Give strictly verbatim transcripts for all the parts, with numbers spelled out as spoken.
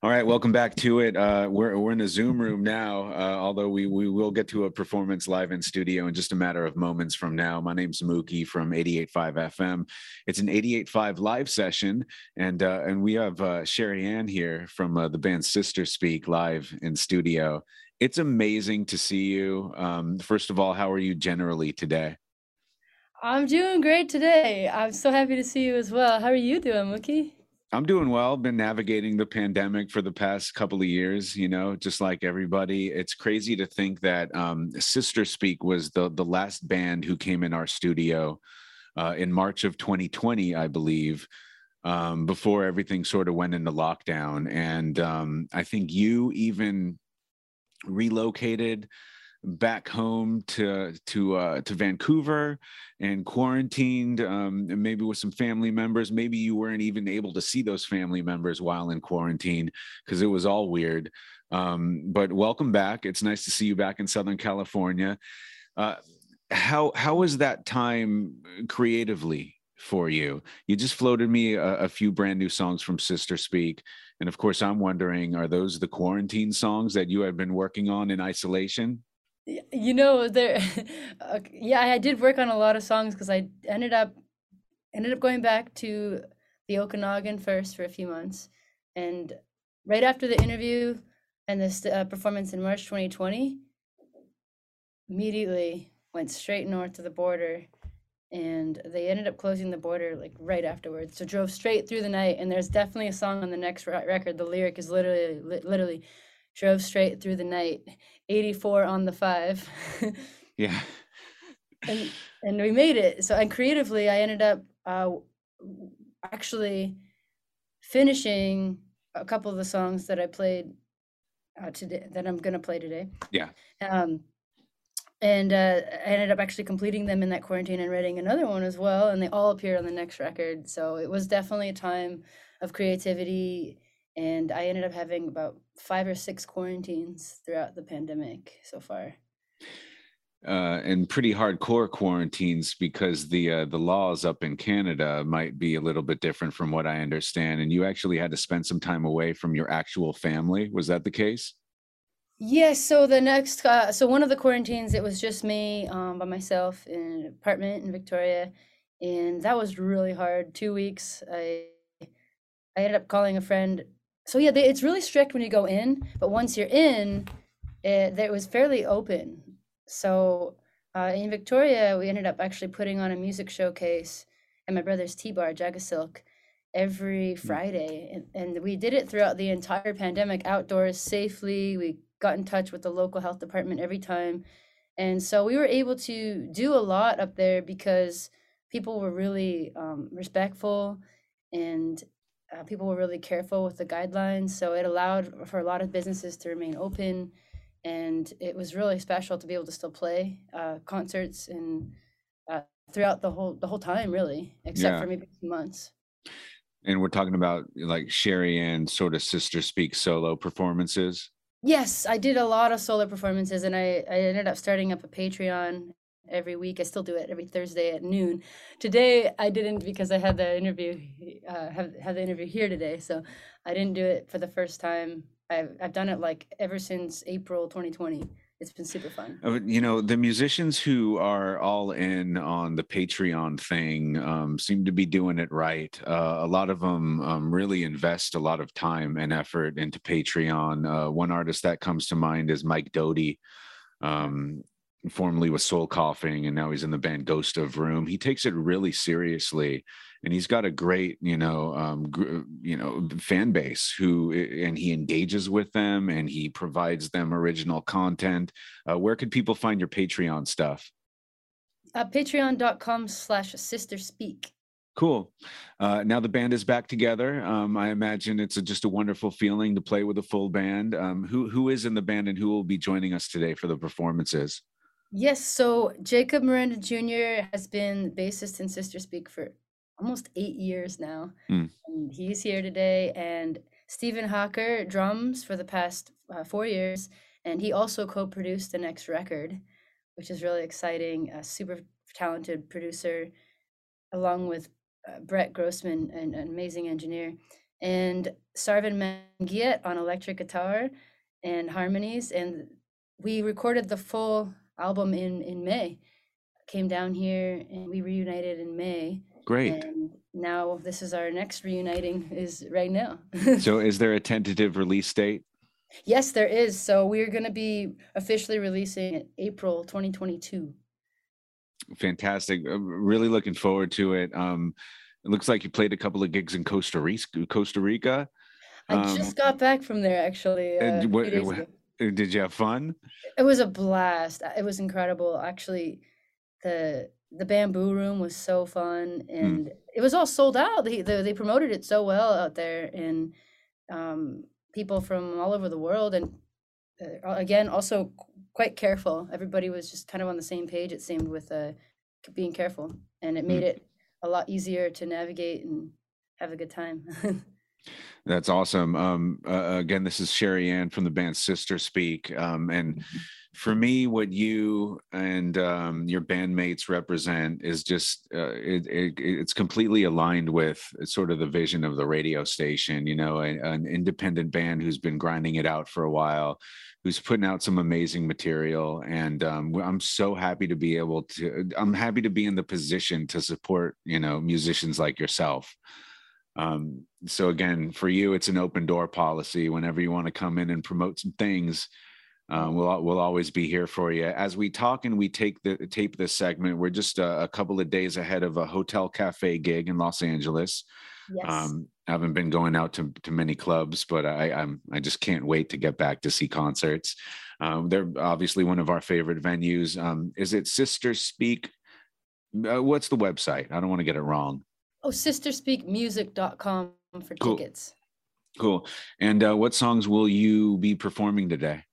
All right, welcome back to it. Uh, we're we're in a Zoom room now, uh, although we we will get to a performance live in studio in just a matter of moments from now. My name's Mookie from eighty-eight point five F M. It's an eighty-eight point five live session, and uh, and we have uh, Sherry Ann here from uh, the band Sister Speak live in studio. It's amazing to see you. Um, first of all, how are you generally today? I'm doing great today. I'm so happy to see you as well. How are you doing, Mookie? I'm doing well. Been navigating the pandemic for the past couple of years, you know, just like everybody. It's crazy to think that um, Sister Speak was the the last band who came in our studio uh, in March of twenty twenty, I believe, um, before everything sort of went into lockdown. And um, I think you even relocated back home to to uh, to Vancouver and quarantined, um, and maybe with some family members. Maybe you weren't even able to see those family members while in quarantine because it was all weird. Um, but welcome back. It's nice to see you back in Southern California. Uh, how how was that time creatively for you? You just floated me a, a few brand new songs from Sister Speak. And of course, I'm wondering, are those the quarantine songs that you had been working on in isolation? Y- You know, there, uh, yeah, I did work on a lot of songs because I ended up ended up going back to the Okanagan first for a few months, and right after the interview and this uh, performance in March twenty twenty, immediately went straight north to the border, and they ended up closing the border like right afterwards. So drove straight through the night, and there's definitely a song on the next re- record. The lyric is literally li- literally drove straight through the night, eighty-four on the five. Yeah. and and we made it. So and creatively I ended up uh actually finishing a couple of the songs that I played uh, today that I'm going to play today. Yeah. Um and uh, I ended up actually completing them in that quarantine and writing another one as well, and they all appear on the next record. So it was definitely a time of creativity, and I ended up having about five or six quarantines throughout the pandemic so far. Uh, and pretty hardcore quarantines because the uh, the laws up in Canada might be a little bit different from what I understand. And you actually had to spend some time away from your actual family. Was that the case? Yes, so the next, uh, so one of the quarantines, it was just me um, by myself in an apartment in Victoria, and that was really hard. Two weeks, I I ended up calling a friend. So yeah, they, it's really strict when you go in, but once you're in, it, it was fairly open. So uh, in Victoria, we ended up actually putting on a music showcase at my brother's tea bar, Jagasilk, every Hmm. Friday, and, and we did it throughout the entire pandemic, outdoors safely. We got in touch with the local health department every time, and so we were able to do a lot up there because people were really um, respectful, and uh, people were really careful with the guidelines. So it allowed for a lot of businesses to remain open, and it was really special to be able to still play uh, concerts and uh, throughout the whole the whole time, really, except Yeah. for maybe two months. And we're talking about like Sherry Ann sort of Sister Speak solo performances. Yes, I did a lot of solo performances, and I I ended up starting up a Patreon every week. I still do it every Thursday at noon. Today I didn't because I had the interview uh, have have the interview here today, so I didn't do it for the first time. I've I've done it like ever since April twenty twenty. It's been super fun. Uh, You know, the musicians who are all in on the Patreon thing um, seem to be doing it right. Uh, a lot of them um, really invest a lot of time and effort into Patreon. Uh, one artist that comes to mind is Mike Doughty, um, formerly with Soul Coughing, and now he's in the band Ghost of Room. He takes it really seriously, and he's got a great, you know, um, gr- you know, fan base who, and he engages with them, and he provides them original content. Uh, where could people find your Patreon stuff? Uh, Patreon.com slash sister speak. Cool. Uh, now the band is back together. Um, I imagine it's a, just a wonderful feeling to play with a full band. Um, who who is in the band and who will be joining us today for the performances? Yes, so Jacob Miranda Junior has been bassist in Sister Speak for almost eight years now. Hmm. And he's here today. And Stephen Hawker drums for the past uh, four years. And he also co produced the next record, which is really exciting. A super talented producer, along with uh, Brett Grossman, an, an amazing engineer. and Sarvan Mangiat on electric guitar and harmonies. And we recorded the full album in, in May. Came down here and we reunited in May. Great. And now this is our next reuniting is right now. So is there a tentative release date? Yes, there is. So we're going to be officially releasing in April twenty twenty-two. Fantastic. I'm really looking forward to it. Um, it looks like you played a couple of gigs in Costa Rica. Costa Rica. I Um, just got back from there actually uh, and a what, few days what- ago. did you have fun? It was a blast. Uh, It was incredible. Actually, the the bamboo room was so fun, and it was all sold out. They they, they promoted it so well out there, and um, people from all over the world, and uh, again, also qu- quite careful. Everybody was just kind of on the same page. It seemed with uh, c- being careful, and it made it a lot easier to navigate and have a good time. That's awesome. Um, uh, again, this is Sherry Ann from the band Sister Speak. Um, and for me, what you and um, your bandmates represent is just, uh, it, it, it's completely aligned with sort of the vision of the radio station, you know, a, an independent band who's been grinding it out for a while, who's putting out some amazing material. And um, I'm so happy to be able to, I'm happy to be in the position to support, you know, musicians like yourself. Um, so again, for you, it's an open door policy. Whenever you want to come in and promote some things, um, we'll we'll always be here for you. As we talk and we take the tape this segment, we're just a, a couple of days ahead of a Hotel Cafe gig in Los Angeles. Yes. Um, I haven't been going out to, to many clubs, but I I'm I just can't wait to get back to see concerts. Um, they're obviously one of our favorite venues. Um, is it Sister Speak? Uh, what's the website? I don't want to get it wrong. Oh, sister speak music dot com for Cool. tickets. Cool. And uh, what songs will you be performing today?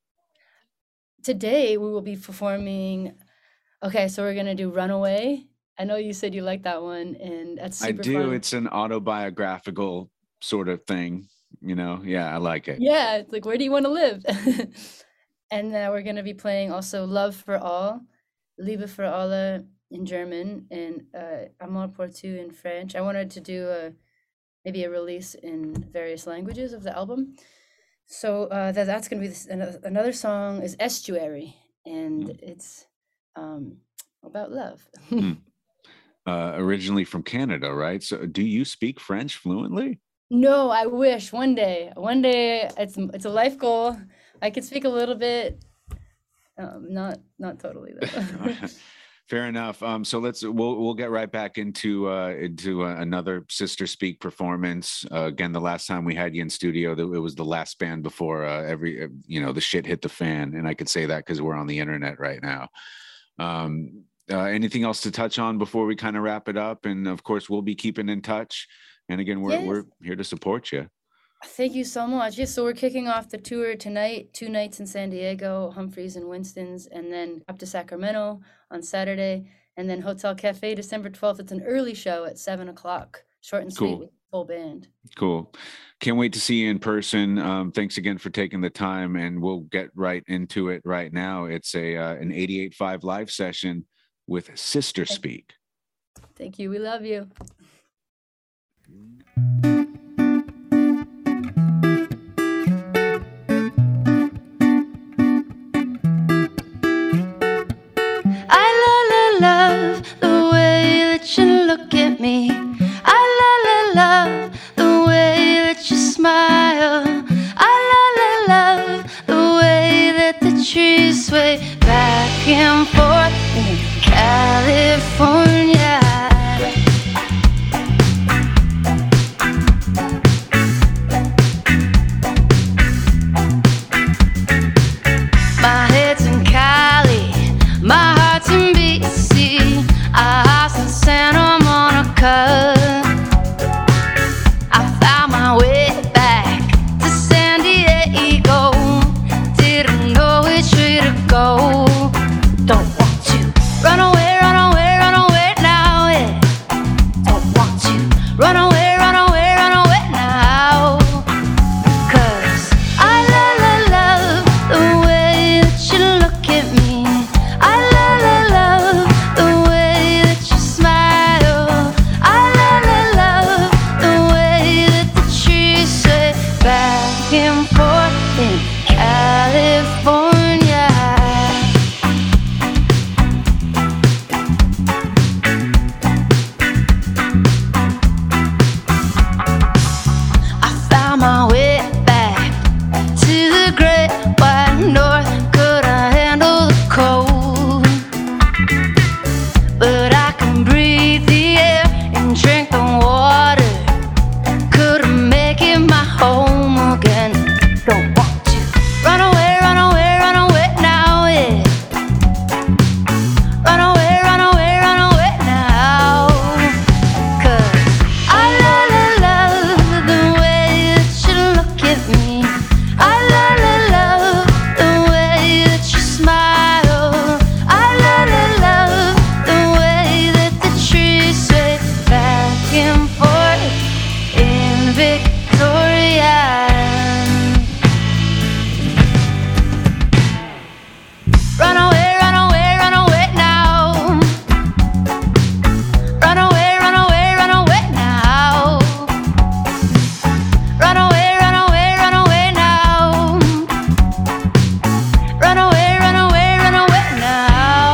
Today we will be performing. Okay, so we're gonna do "Runaway." I know you said you like that one, and that's I super do. fun. It's an autobiographical sort of thing, you know? Yeah, I like it. Yeah, it's like, where do you want to live? And then we're gonna be playing also "Love for All," "Liebe für alle" in German, and uh, "Amour pour tout" in French. I wanted to do a maybe a release in various languages of the album. So uh, that that's gonna be this, another, another song is "Estuary," and Mm. it's um, about love. Mm. Uh, originally from Canada, right? So do you speak French fluently? No, I wish one day. One day, it's it's a life goal. I could speak a little bit, um, not not totally though. Fair enough. Um, so let's we'll we'll get right back into uh, into uh, another Sister Speak performance. Uh, again, the last time we had you in studio, that it was the last band before uh, every uh, you know the shit hit the fan, and I could say that because we're on the internet right now. Um, uh, anything else to touch on before we kind of wrap it up? And of course, we'll be keeping in touch. And again, we're Yes. we're here to support you. Thank you so much. Yes, so we're kicking off the tour tonight, two nights in San Diego, Humphreys and Winston's, and then up to Sacramento on Saturday, and then Hotel Cafe December twelfth. It's an early show at seven o'clock, short and sweet Cool. with full band. Cool. Can't wait to see you in person. Um, thanks again for taking the time, and we'll get right into it right now. It's a uh, an eighty-eight point five live session with Sister Speak. Thank you. We love you. I la la love the way that you look at me. I la la love the way that you smile. I la la love the way that the trees sway back and forth in California. My head's in Cali, my heart's in B C, a house in Santa Monica. I found my way back to San Diego, didn't know which way to go. Don't want to run away, run away, run away in California. I found my way back to the great white north. Could I handle the cold? But I can breathe the air and drink the water. Could I make it my home again? Don't want to run away, run away, run away now, yeah. Run away, run away, run away now. 'Cause I love, love, love the way that you look at me. I love, love, love the way that you smile. I love, love, love the way that the trees sway back and forth in Victoria. Run away, run away, run away now. Run away, run away, run away now. Run away, run away, run away now. Run away, run away, run away now.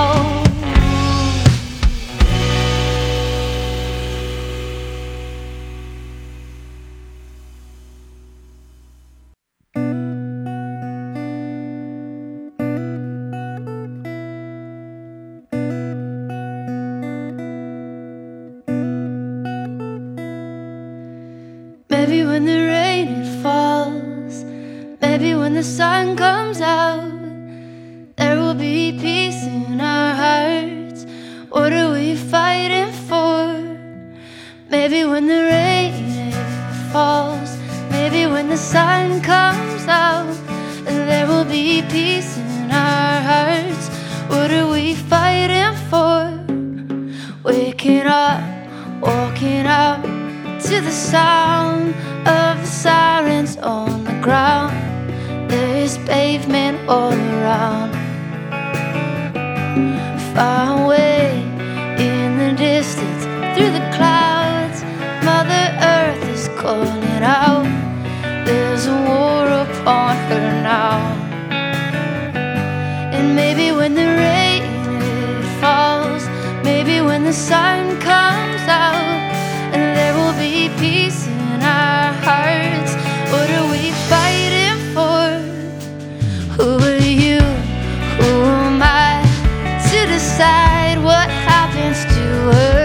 Maybe when the rain it falls, maybe when the sun comes out, there will be peace in our hearts. What are we fighting for? Maybe when the rain it falls, maybe when the sun comes out, there will be peace in our hearts. What are we fighting for? Waking up, walking out to the sound of the sirens on the ground. There's pavement all around. Far away in the distance, through the clouds, Mother Earth is calling out. There's a war upon her now. And maybe when the rain it falls, maybe when the sun comes out, and there will be peace in our hearts. What are we fighting for? Who are you? Who am I to decide what happens to her?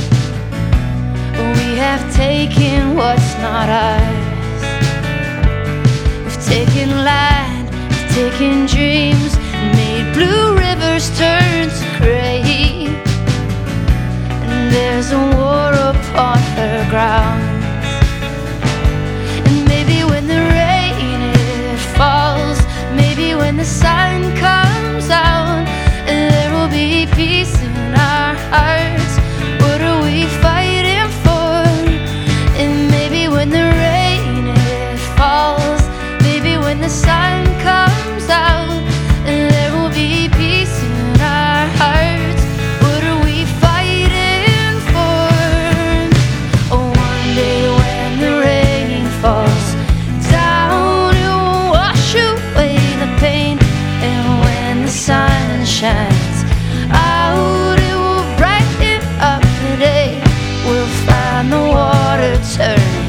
We have taken what's not ours. We've taken land, we've taken dreams, made blue rivers turn to gray. And there's a war upon her grounds. And maybe when the rain it falls, maybe when the sun comes out, there will be peace in our hearts. What are we fighting for? And maybe when the rain it falls, maybe when the sun comes out, there will be peace in our hearts. What are we fighting for? Oh, one day when the rain falls down, it will wash away the pain. And when the sun shines out, it will brighten up the day. We'll find the water turning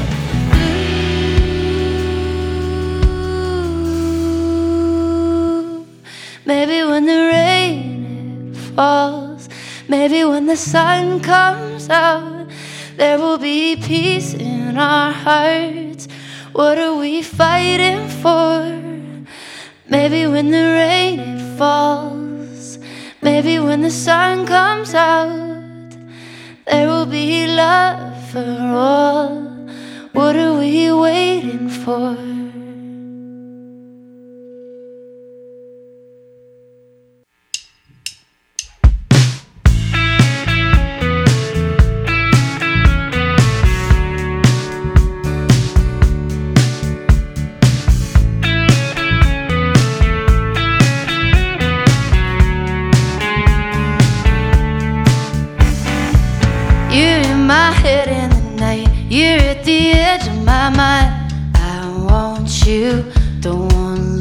blue. Maybe when the rain it falls, maybe when the sun comes out, there will be peace in our hearts. What are we fighting for? Maybe when the rain it falls, maybe when the sun comes out, there will be love for all. What are we waiting for? My head in the night, you're at the edge of my mind. I want you, don't want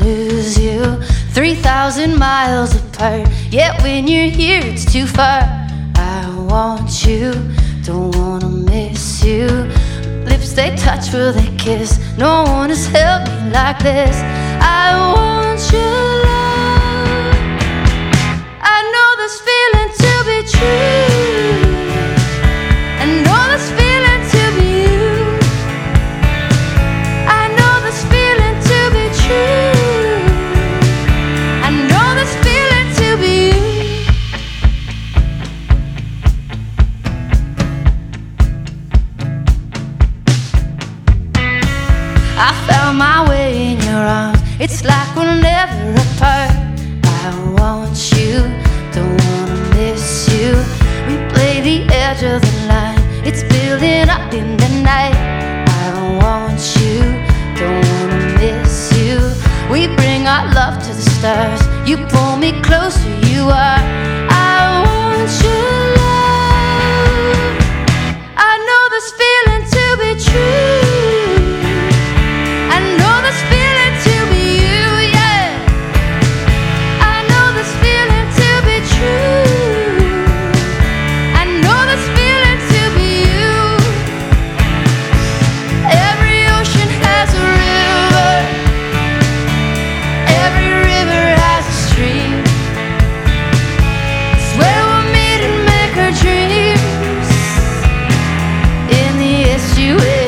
three thousand miles apart. Yet when you're here, it's too far. I want you, don't wanna miss you. Lips they touch, will they kiss? No one has held me like this. I want your love. I know this feeling to be true. I know this feeling to be you. I know this feeling to be true. I know this feeling to be you. I found my way in your arms. It's like we're never apart. I want you, don't wanna miss you. We play the edge of the line. It's building up in the night. I want you, don't wanna miss you. We bring our love to the stars. You pull me closer, you are. I want your love. I know this feeling to be true. I know this feeling to be you, yeah. I know this feeling to be true. I know this feeling to be you. Every ocean has a river. Every river has a stream. It's where we'll meet and make our dreams. In the estuary.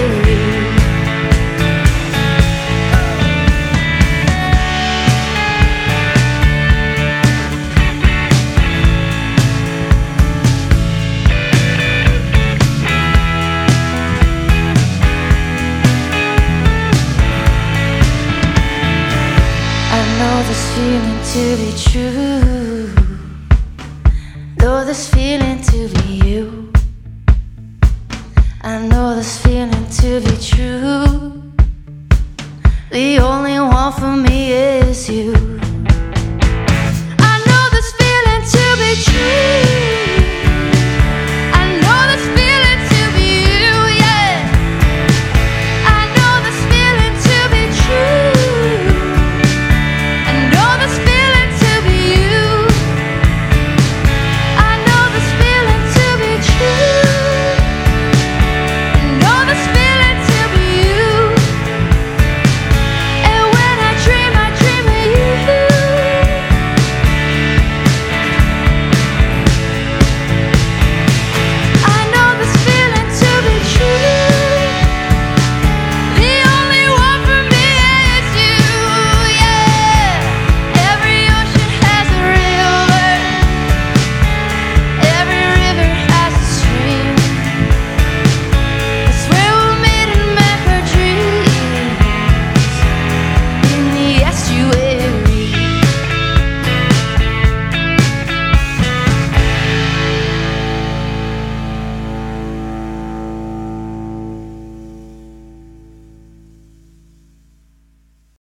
I know this feeling to be true. Know this feeling to be you. I know this feeling to be true. The only one for me is you.